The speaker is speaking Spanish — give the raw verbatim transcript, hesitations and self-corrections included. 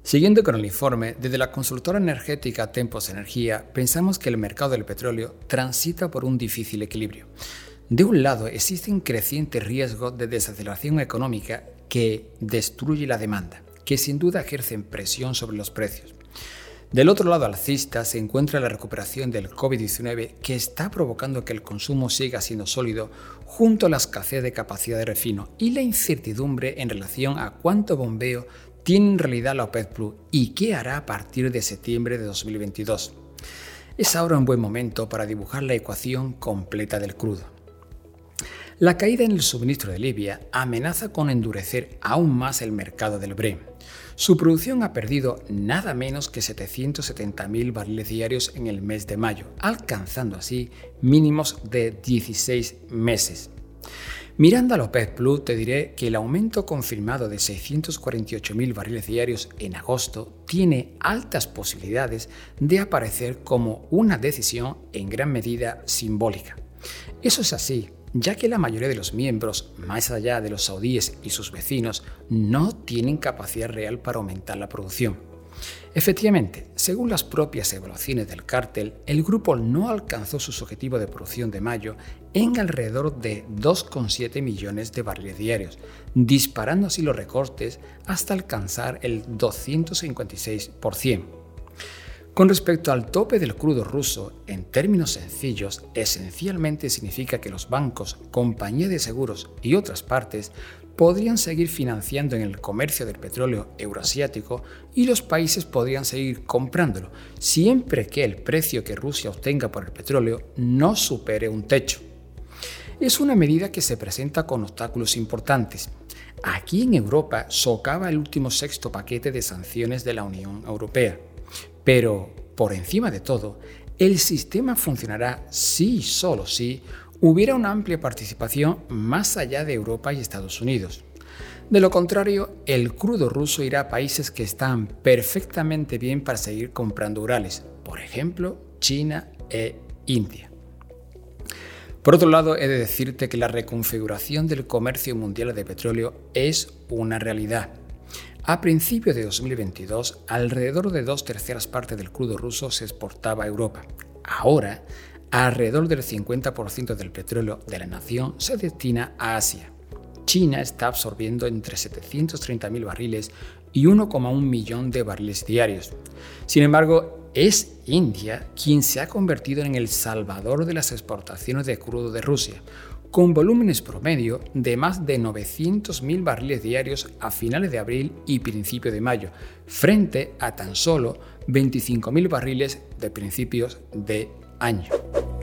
Siguiendo con el informe, desde la consultora energética Tempos Energía, pensamos que el mercado del petróleo transita por un difícil equilibrio. De un lado, existen crecientes riesgos de desaceleración económica que destruye la demanda, que sin duda ejercen presión sobre los precios. Del otro lado alcista se encuentra la recuperación del COVID diecinueve que está provocando que el consumo siga siendo sólido junto a la escasez de capacidad de refino y la incertidumbre en relación a cuánto bombeo tiene en realidad la OPEC Plus y qué hará a partir de septiembre de dos mil veintidós. Es ahora un buen momento para dibujar la ecuación completa del crudo. La caída en el suministro de Libia amenaza con endurecer aún más el mercado del Brent. Su producción ha perdido nada menos que setecientos setenta mil barriles diarios en el mes de mayo, alcanzando así mínimos de dieciséis meses. Mirando a la OPEC Plus, te diré que el aumento confirmado de seiscientos cuarenta y ocho mil barriles diarios en agosto tiene altas posibilidades de aparecer como una decisión en gran medida simbólica. Eso es así, ya que la mayoría de los miembros, más allá de los saudíes y sus vecinos, no tienen capacidad real para aumentar la producción. Efectivamente, según las propias evaluaciones del cártel, el grupo no alcanzó sus objetivos de producción de mayo en alrededor de dos coma siete millones de barriles diarios, disparando así los recortes hasta alcanzar el doscientos cincuenta y seis por ciento. Con respecto al tope del crudo ruso, en términos sencillos, esencialmente significa que los bancos, compañías de seguros y otras partes podrían seguir financiando en el comercio del petróleo euroasiático y los países podrían seguir comprándolo, siempre que el precio que Rusia obtenga por el petróleo no supere un techo. Es una medida que se presenta con obstáculos importantes. Aquí en Europa socava el último sexto paquete de sanciones de la Unión Europea. Pero, por encima de todo, el sistema funcionará si y solo si hubiera una amplia participación más allá de Europa y Estados Unidos. De lo contrario, el crudo ruso irá a países que están perfectamente bien para seguir comprando Urales, por ejemplo, China e India. Por otro lado, he de decirte que la reconfiguración del comercio mundial de petróleo es una realidad. A principios de dos mil veintidós, alrededor de dos terceras partes del crudo ruso se exportaba a Europa. Ahora, alrededor del cincuenta por ciento del petróleo de la nación se destina a Asia. China está absorbiendo entre setecientos treinta mil barriles y uno coma uno millón de barriles diarios. Sin embargo, es India quien se ha convertido en el salvador de las exportaciones de crudo de Rusia, con volúmenes promedio de más de novecientos mil barriles diarios a finales de abril y principio de mayo, frente a tan solo veinticinco mil barriles de principios de año.